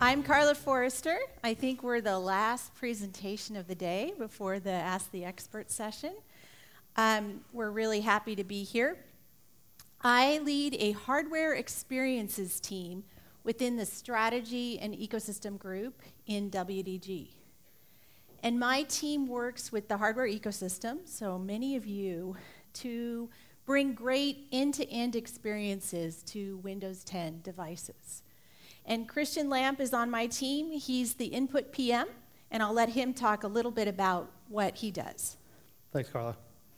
I'm Carla Forrester. I think we're the last presentation of the day before the Ask the Expert session. We're really happy to be here. I lead a hardware experiences team within the strategy and ecosystem group in WDG. And my team works with the hardware ecosystem, so many of you, to bring great end-to-end experiences to Windows 10 devices. And Christian Lamp is on my team. He's the input PM, and I'll let him talk a little bit about what he does. Thanks, Carla.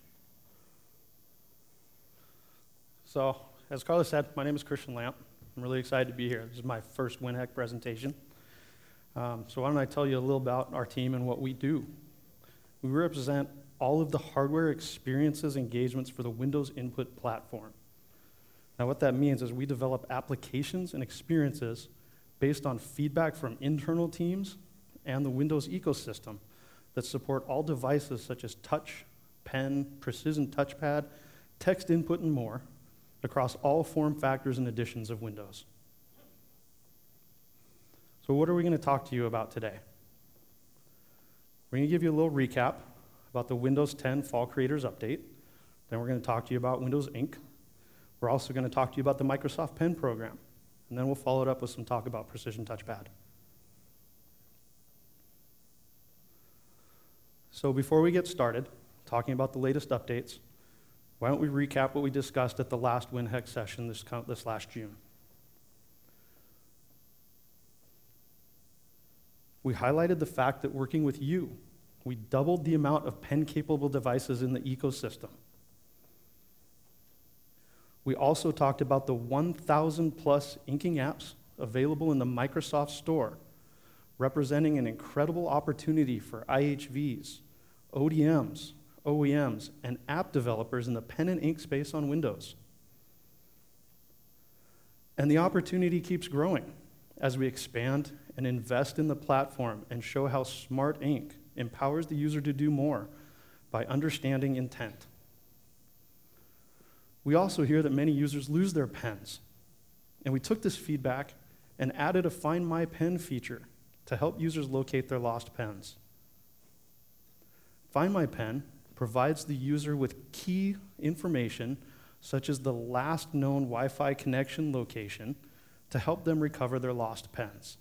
So, as Carla said, my name is Christian Lamp. I'm really excited to be here. This is my first WinHEC presentation. So why don't I tell you a little about our team and what we do. We represent all of the hardware experiences engagements for the Windows Input platform. Now what that means is we develop applications and experiences based on feedback from internal teams and the Windows ecosystem that support all devices such as touch, pen, precision touchpad, text input, and more across all form factors and editions of Windows. So what are we going to talk to you about today? We're going to give you a little recap about the Windows 10 Fall Creators Update. Then we're going to talk to you about Windows Ink. We're also going to talk to you about the Microsoft Pen program. And then we'll follow it up with some talk about Precision Touchpad. So before we get started, talking about the latest updates, why don't we recap what we discussed at the last WinHEC session this last June. We highlighted the fact that working with you, we doubled the amount of pen-capable devices in the ecosystem. We also talked about the 1,000 plus inking apps available in the Microsoft Store, representing an incredible opportunity for IHVs, ODMs, OEMs, and app developers in the pen and ink space on Windows. And the opportunity keeps growing as we expand and invest in the platform and show how Smart Ink empowers the user to do more by understanding intent. We also hear that many users lose their pens, and we took this feedback and added a Find My Pen feature to help users locate their lost pens. Find My Pen provides the user with key information such as the last known Wi-Fi connection location to help them recover their lost pens.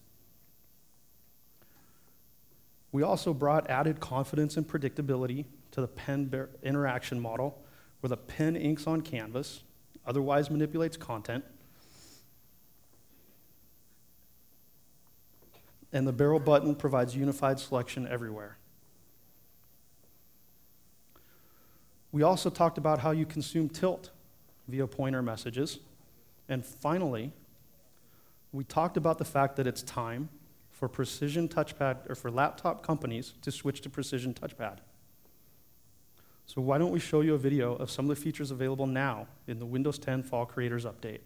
We also brought added confidence and predictability to the pen interaction model, where the pen inks on canvas, otherwise manipulates content, and the barrel button provides unified selection everywhere. We also talked about how you consume Tilt via pointer messages. And finally, we talked about the fact that it's time for Precision Touchpad, or for laptop companies to switch to Precision Touchpad. So why don't we show you a video of some of the features available now in the Windows 10 Fall Creators Update.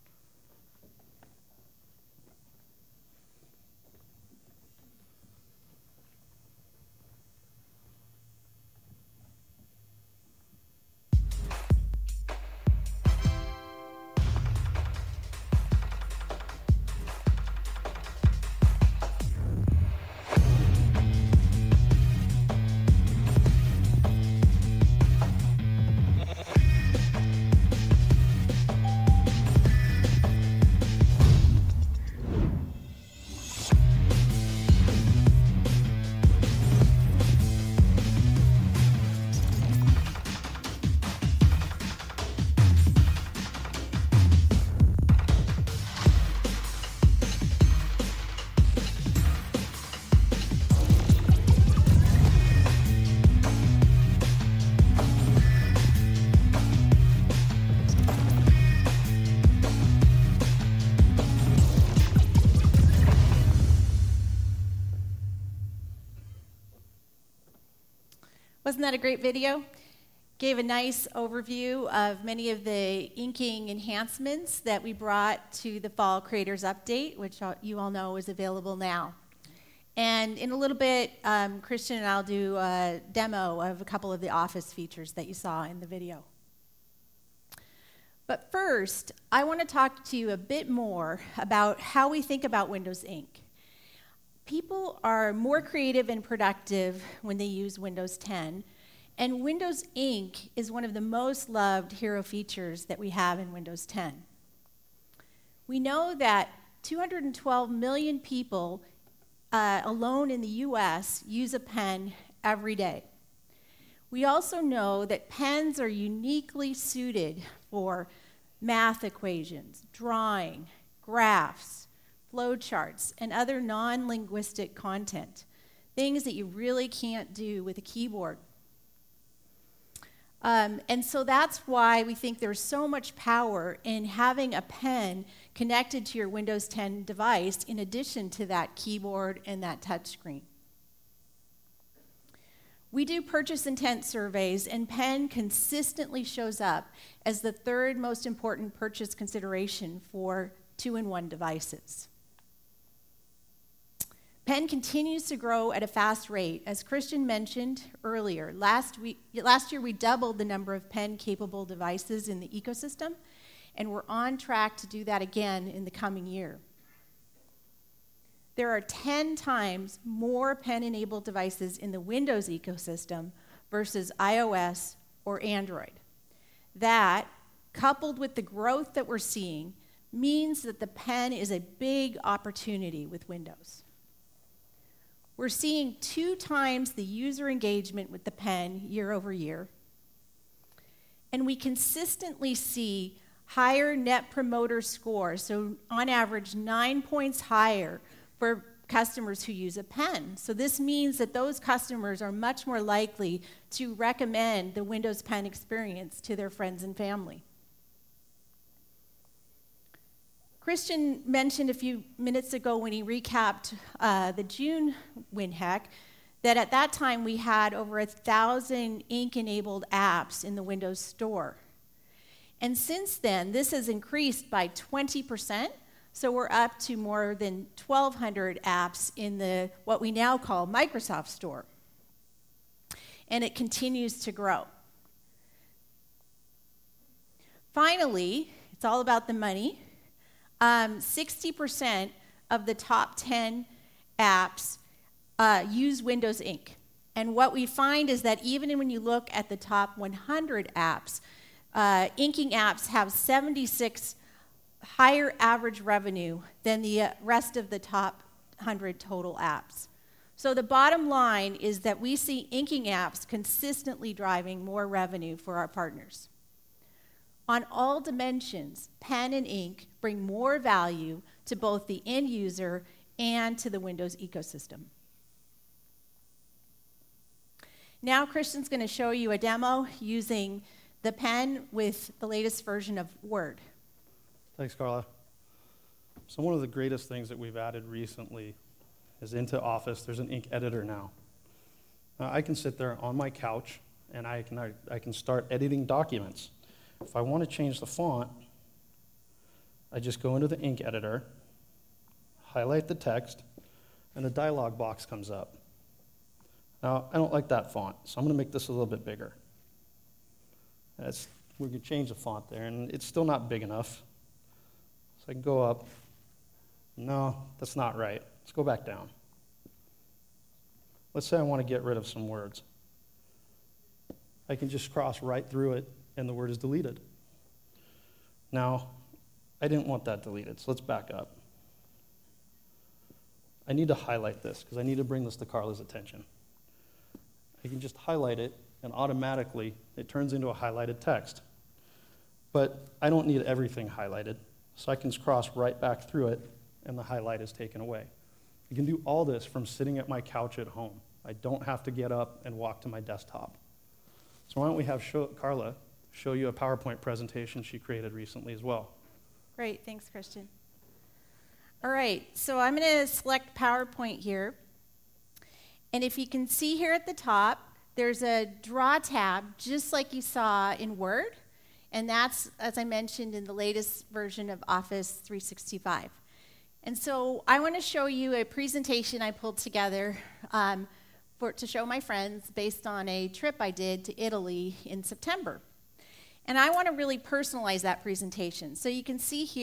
Wasn't that a great video? Gave a nice overview of many of the inking enhancements that we brought to the Fall Creators Update, which you all know is available now. And in a little bit, Christian and I'll do a demo of a couple of the Office features that you saw in the video. But first, I want to talk to you a bit more about how we think about Windows Ink People are more creative and productive when they use Windows 10, and Windows Ink is one of the most loved hero features that we have in Windows 10. We know that 212 million people alone in the US use a pen every day. We also know that pens are uniquely suited for math equations, drawing, graphs, flowcharts, and other non-linguistic content, things that you really can't do with a keyboard. And so that's why we think there's so much power in having a pen connected to your Windows 10 device in addition to that keyboard and that touchscreen. We do purchase intent surveys, and pen consistently shows up as the third most important purchase consideration for two-in-one devices. Pen continues to grow at a fast rate. As Christian mentioned earlier, last year we doubled the number of pen-capable devices in the ecosystem, and we're on track to do that again in the coming year. There are 10 times more pen-enabled devices in the Windows ecosystem versus iOS or Android. That, coupled with the growth that we're seeing, means that the pen is a big opportunity with Windows. We're seeing 2 times the user engagement with the pen year over year. And we consistently see higher net promoter scores, so on average 9 points higher for customers who use a pen. So this means that those customers are much more likely to recommend the Windows Pen experience to their friends and family. Christian mentioned a few minutes ago when he recapped the June WinHEC that at that time we had over 1,000 ink-enabled apps in the Windows Store. And since then, this has increased by 20%, so we're up to more than 1,200 apps in the what we now call Microsoft Store. And it continues to grow. Finally, it's all about the money. 60% of the top 10 apps use Windows Ink. And what we find is that even when you look at the top 100 apps, inking apps have 76 higher average revenue than the rest of the top 100 total apps. So the bottom line is that we see inking apps consistently driving more revenue for our partners. On all dimensions, pen and ink bring more value to both the end user and to the Windows ecosystem. Now Christian's going to show you a demo using the pen with the latest version of Word. Thanks, Carla. So one of the greatest things that we've added recently is into Office, there's an ink editor now. I can sit there on my couch and I can start editing documents. If I want to change the font, I just go into the ink editor, highlight the text, and a dialog box comes up. Now, I don't like that font, so I'm going to make this a little bit bigger. We can change the font there, and it's still not big enough. So I can go up. No, that's not right. Let's go back down. Let's say I want to get rid of some words. I can just cross right through it, and the word is deleted. Now, I didn't want that deleted, so let's back up. I need to highlight this, because I need to bring this to Carla's attention. I can just highlight it, and automatically it turns into a highlighted text. But I don't need everything highlighted, so I can cross right back through it, and the highlight is taken away. I can do all this from sitting at my couch at home. I don't have to get up and walk to my desktop. So why don't we have Carla show you a PowerPoint presentation she created recently as well. Great, thanks, Christian. All right, so I'm going to select PowerPoint here. And if you can see here at the top, there's a draw tab just like you saw in Word. And that's, as I mentioned, in the latest version of Office 365. And so I want to show you a presentation I pulled together to show my friends based on a trip I did to Italy in September. And I want to really personalize that presentation. So you can see here,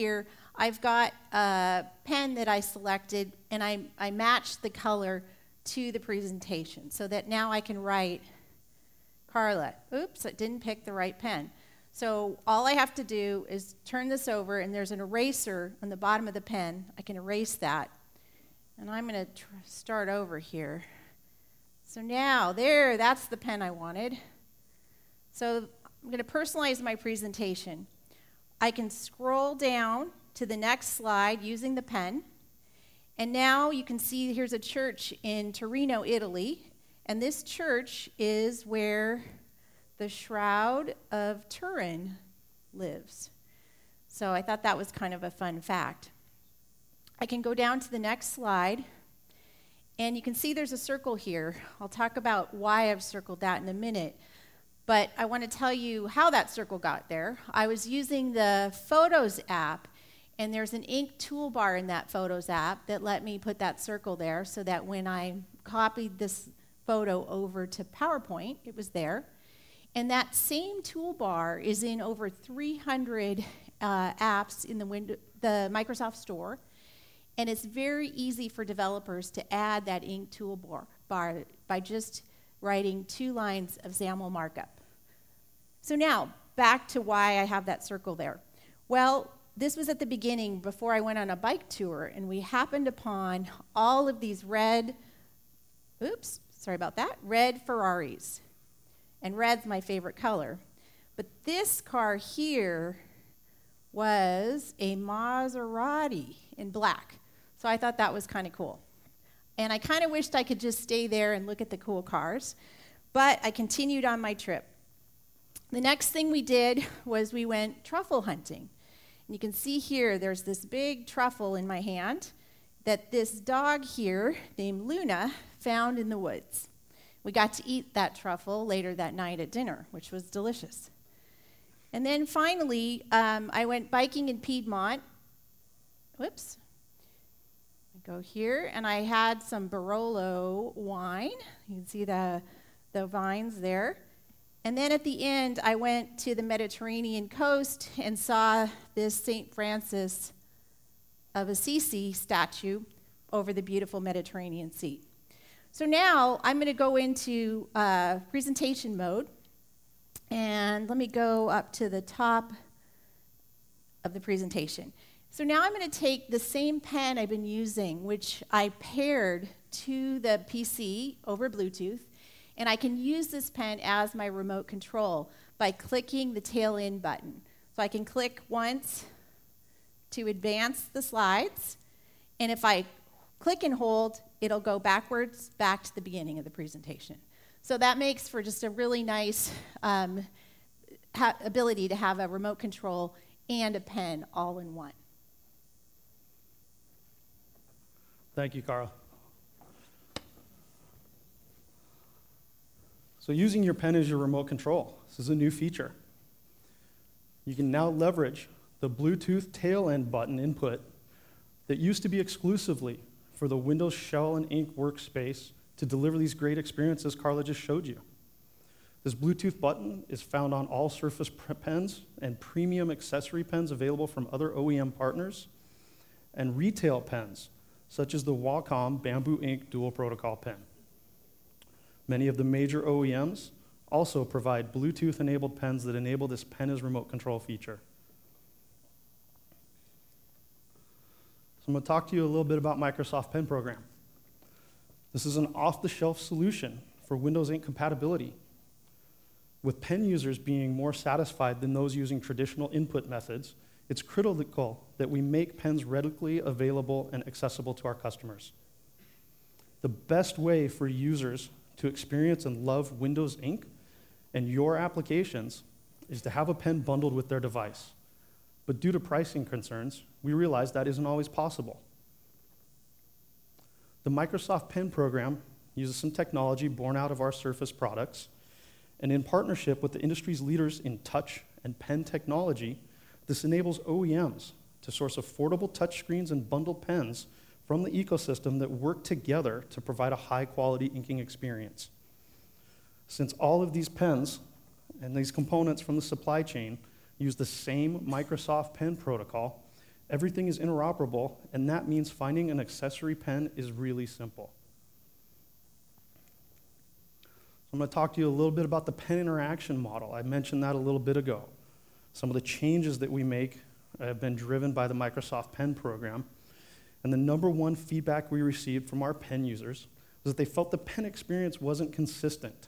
I've got a pen that I selected, and I matched the color to the presentation so that now I can write Carla. Oops, I didn't pick the right pen. So all I have to do is turn this over, and there's an eraser on the bottom of the pen. I can erase that. And I'm going to start over here. So now, that's the pen I wanted. So I'm going to personalize my presentation. I can scroll down to the next slide using the pen. And now you can see here's a church in Torino, Italy. And this church is where the Shroud of Turin lives. So I thought that was kind of a fun fact. I can go down to the next slide. And you can see there's a circle here. I'll talk about why I've circled that in a minute. But I want to tell you how that circle got there. I was using the Photos app, and there's an ink toolbar in that Photos app that let me put that circle there so that when I copied this photo over to PowerPoint, it was there. And that same toolbar is in over 300 apps in the Microsoft Store. And it's very easy for developers to add that ink toolbar by just writing 2 lines of XAML markup. So now, back to why I have that circle there. Well, this was at the beginning before I went on a bike tour, and we happened upon all of these red Ferraris. And red's my favorite color. But this car here was a Maserati in black. So I thought that was kind of cool. And I kind of wished I could just stay there and look at the cool cars. But I continued on my trip. The next thing we did was we went truffle hunting. And you can see here there's this big truffle in my hand that this dog here named Luna found in the woods. We got to eat that truffle later that night at dinner, which was delicious. And then finally, I went biking in Piedmont. Whoops. I go here, and I had some Barolo wine. You can see the vines there. And then at the end, I went to the Mediterranean coast and saw this St. Francis of Assisi statue over the beautiful Mediterranean Sea. So now I'm going to go into presentation mode. And let me go up to the top of the presentation. So now I'm going to take the same pen I've been using, which I paired to the PC over Bluetooth, and I can use this pen as my remote control by clicking the tail end button. So I can click once to advance the slides, and if I click and hold, it'll go backwards back to the beginning of the presentation. So that makes for just a really nice ability to have a remote control and a pen all in one. Thank you, Carla. So using your pen as your remote control, this is a new feature. You can now leverage the Bluetooth tail end button input that used to be exclusively for the Windows Shell and Ink workspace to deliver these great experiences Carla just showed you. This Bluetooth button is found on all Surface pens and premium accessory pens available from other OEM partners, and retail pens, such as the Wacom Bamboo Ink Dual Protocol pen. Many of the major OEMs also provide Bluetooth-enabled pens that enable this pen as remote control feature. So I'm going to talk to you a little bit about Microsoft Pen Program. This is an off-the-shelf solution for Windows Ink compatibility. With pen users being more satisfied than those using traditional input methods, it's critical that we make pens readily available and accessible to our customers. The best way for users to experience and love Windows Ink and your applications is to have a pen bundled with their device. But due to pricing concerns, we realize that isn't always possible. The Microsoft Pen Program uses some technology born out of our Surface products, and in partnership with the industry's leaders in touch and pen technology, this enables OEMs to source affordable touchscreens and bundled pens from the ecosystem that work together to provide a high-quality inking experience. Since all of these pens and these components from the supply chain use the same Microsoft Pen protocol, Everything is interoperable, and that means finding an accessory pen is really simple. I'm going to talk to you a little bit about the pen interaction model. I mentioned that a little bit ago. Some of the changes that we make have been driven by the Microsoft Pen program. And the number one feedback we received from our pen users was that they felt the pen experience wasn't consistent.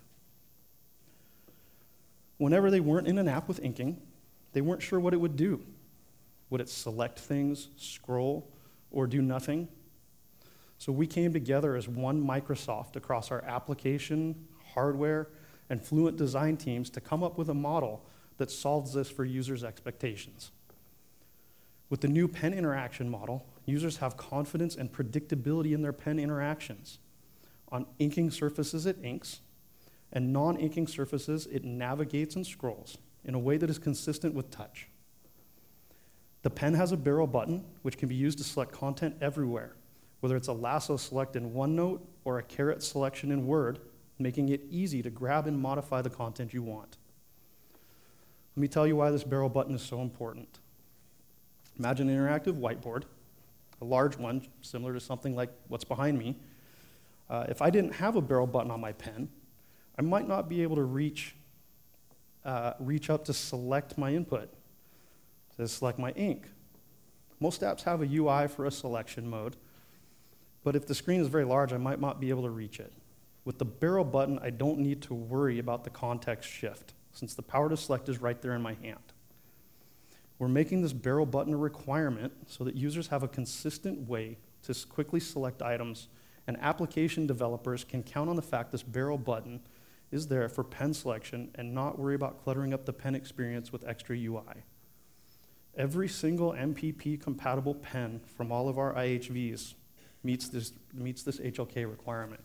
Whenever they weren't in an app with inking, they weren't sure what it would do. Would it select things, scroll, or do nothing? So we came together as one Microsoft across our application, hardware, and Fluent design teams to come up with a model that solves this for users' expectations. With the new pen interaction model, users have confidence and predictability in their pen interactions. On inking surfaces, it inks, and non-inking surfaces, it navigates and scrolls in a way that is consistent with touch. The pen has a barrel button, which can be used to select content everywhere, whether it's a lasso select in OneNote or a caret selection in Word, making it easy to grab and modify the content you want. Let me tell you why this barrel button is so important. Imagine an interactive whiteboard, a large one, similar to something like what's behind me. If I didn't have a barrel button on my pen, I might not be able to reach up to select my input, to select my ink. Most apps have a UI for a selection mode, but if the screen is very large, I might not be able to reach it. With the barrel button, I don't need to worry about the context shift, since the power to select is right there in my hand. We're making this barrel button a requirement so that users have a consistent way to quickly select items, and application developers can count on the fact this barrel button is there for pen selection and not worry about cluttering up the pen experience with extra UI. Every single MPP-compatible pen from all of our IHVs meets this HLK requirement.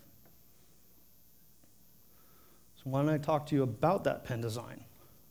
So why don't I talk to you about that pen design?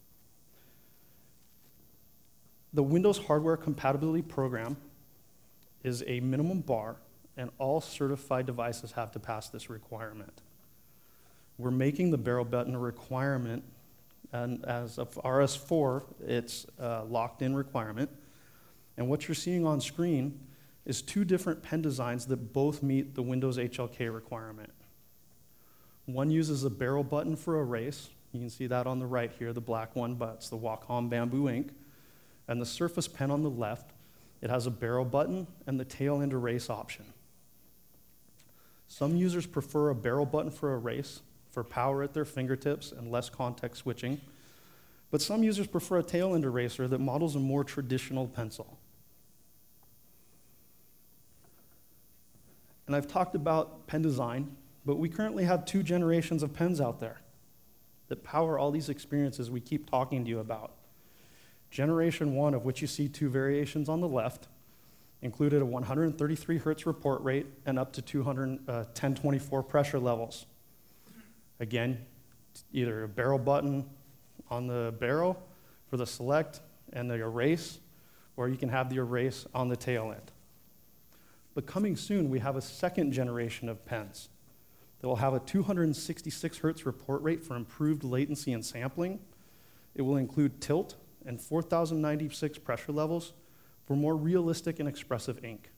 The Windows Hardware Compatibility Program is a minimum bar, and all certified devices have to pass this requirement. We're making the barrel button a requirement, and as of RS4, it's a locked-in requirement. And what you're seeing on screen is two different pen designs that both meet the Windows HLK requirement. One uses a barrel button for erase. You can see that on the right here, the black one, but it's the Wacom Bamboo ink. And the Surface Pen on the left, it has a barrel button and the tail end erase option. Some users prefer a barrel button for erase, for power at their fingertips and less context switching. But some users prefer a tail end eraser that models a more traditional pencil. And I've talked about pen design, but we currently have 2 generations of pens out there that power all these experiences we keep talking to you about. Generation 1, of which you see 2 variations on the left, included a 133 hertz report rate and up to 1024 pressure levels. Again, either a barrel button on the barrel for the select and the erase, or you can have the erase on the tail end. But coming soon, we have a 2nd generation of pens that will have a 266 hertz report rate for improved latency and sampling. It will include tilt and 4096 pressure levels for more realistic and expressive ink.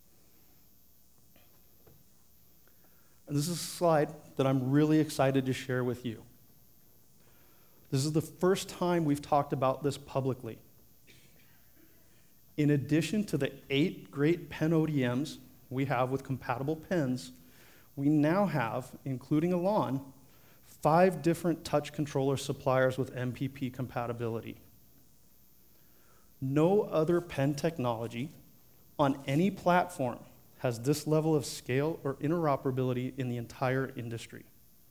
And this is a slide that I'm really excited to share with you. This is the first time we've talked about this publicly. In addition to the 8 great pen ODMs we have with compatible pens, we now have, including Elan, 5 different touch controller suppliers with MPP compatibility. No other pen technology on any platform has this level of scale or interoperability in the entire industry.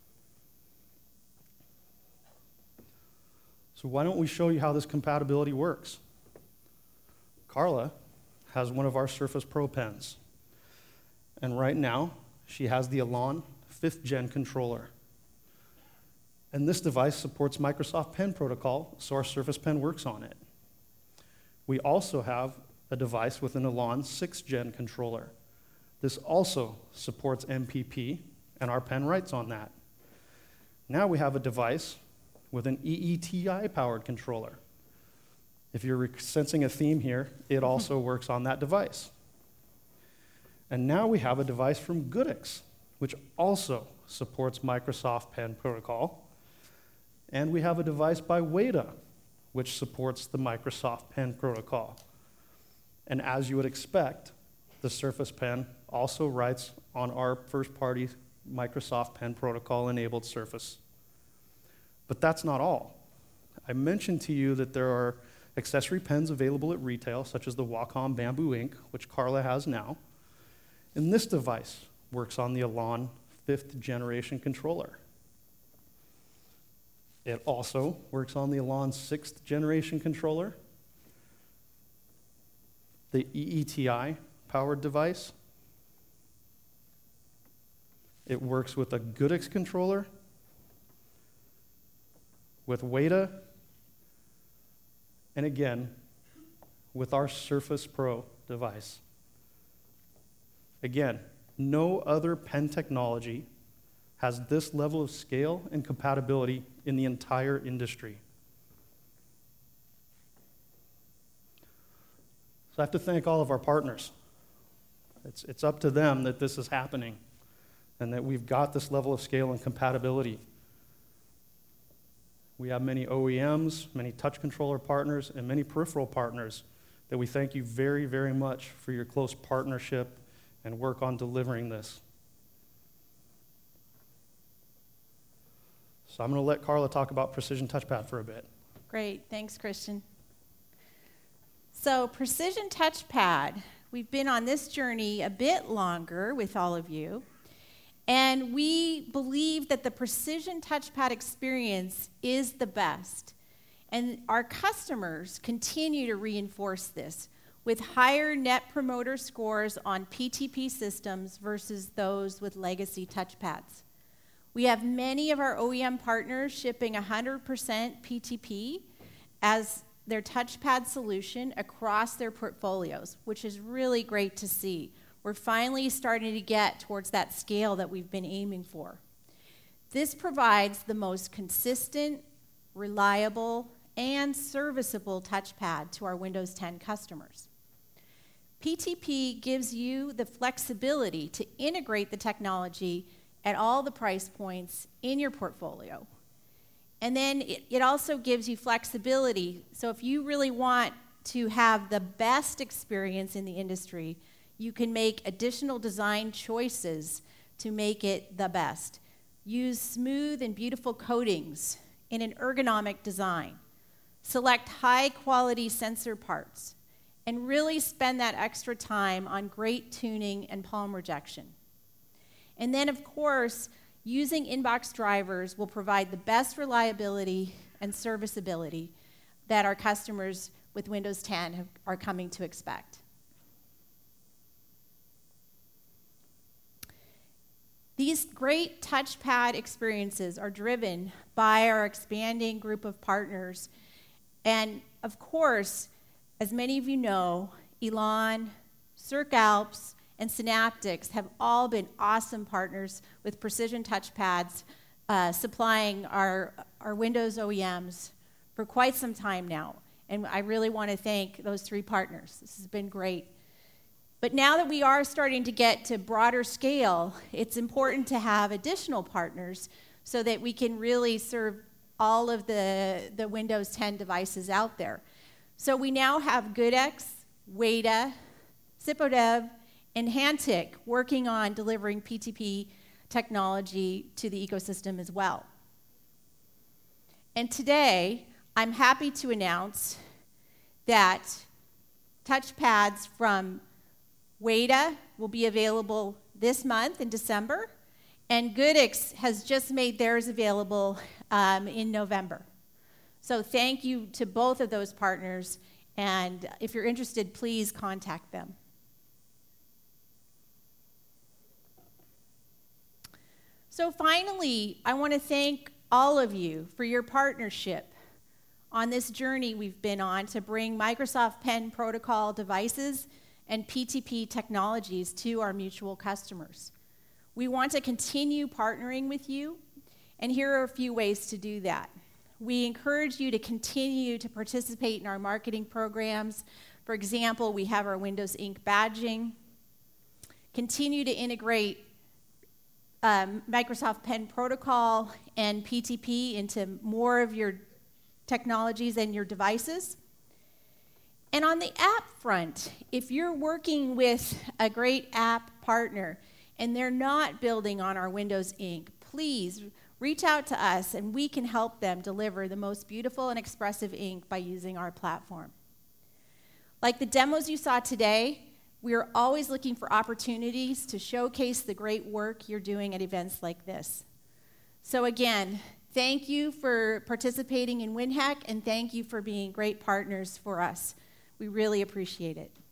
So why don't we show you how this compatibility works? Carla has one of our Surface Pro pens. And right now, she has the Elan 5th Gen controller. And this device supports Microsoft Pen Protocol, so our Surface Pen works on it. We also have a device with an Elan 6th Gen controller. This also supports MPP, and our pen writes on that. Now we have a device with an EETI-powered controller. If you're sensing a theme here, it also works on that device. And now we have a device from Goodix, which also supports Microsoft Pen Protocol. And we have a device by Weta, which supports the Microsoft Pen Protocol. And as you would expect, the Surface Pen also writes on our first-party Microsoft Pen Protocol-enabled Surface. But that's not all. I mentioned to you that there are accessory pens available at retail, such as the Wacom Bamboo Ink, which Carla has now. And this device works on the Elan 5th generation controller. It also works on the Elan 6th generation controller, the EETI powered device. It works with a Goodix controller, with Weta, and again, with our Surface Pro device. Again, no other pen technology has this level of scale and compatibility in the entire industry. So I have to thank all of our partners. It's up to them that this is happening and that we've got this level of scale and compatibility. We have many OEMs, many touch controller partners, and many peripheral partners that we thank you very, very much for your close partnership and work on delivering this. So I'm going to let Carla talk about Precision Touchpad for a bit. Great, thanks, Christian. So Precision Touchpad, we've been on this journey a bit longer with all of you. And we believe that the Precision Touchpad experience is the best. And our customers continue to reinforce this with higher net promoter scores on PTP systems versus those with legacy touchpads. We have many of our OEM partners shipping 100% PTP as their touchpad solution across their portfolios, which is really great to see. We're finally starting to get towards that scale that we've been aiming for. This provides the most consistent, reliable, and serviceable touchpad to our Windows 10 customers. PTP gives you the flexibility to integrate the technology at all the price points in your portfolio. And then it also gives you flexibility. So if you really want to have the best experience in the industry, you can make additional design choices to make it the best. Use smooth and beautiful coatings in an ergonomic design. Select high-quality sensor parts, and really spend that extra time on great tuning and palm rejection. And then, of course, using inbox drivers will provide the best reliability and serviceability that our customers with Windows 10 are coming to expect. These great touchpad experiences are driven by our expanding group of partners. And of course, as many of you know, Elan, CircAlps, and Synaptics have all been awesome partners with Precision Touchpads, supplying our Windows OEMs for quite some time now. And I really want to thank those three partners. This has been great. But now that we are starting to get to broader scale, it's important to have additional partners so that we can really serve all of the Windows 10 devices out there. So we now have Goodix, Weta, Sipodev, and Hantic working on delivering PTP technology to the ecosystem as well. And today, I'm happy to announce that touchpads from Weta will be available this month in December, and Goodix has just made theirs available in November. So thank you to both of those partners, and if you're interested, please contact them. So finally, I want to thank all of you for your partnership on this journey we've been on to bring Microsoft Pen Protocol devices and PTP technologies to our mutual customers. We want to continue partnering with you, and here are a few ways to do that. We encourage you to continue to participate in our marketing programs. For example, we have our Windows Ink badging. Continue to integrate Microsoft Pen Protocol and PTP into more of your technologies and your devices. And on the app front, if you're working with a great app partner and they're not building on our Windows Ink, please reach out to us and we can help them deliver the most beautiful and expressive ink by using our platform. Like the demos you saw today, we are always looking for opportunities to showcase the great work you're doing at events like this. So again, thank you for participating in WinHack, and thank you for being great partners for us. We really appreciate it.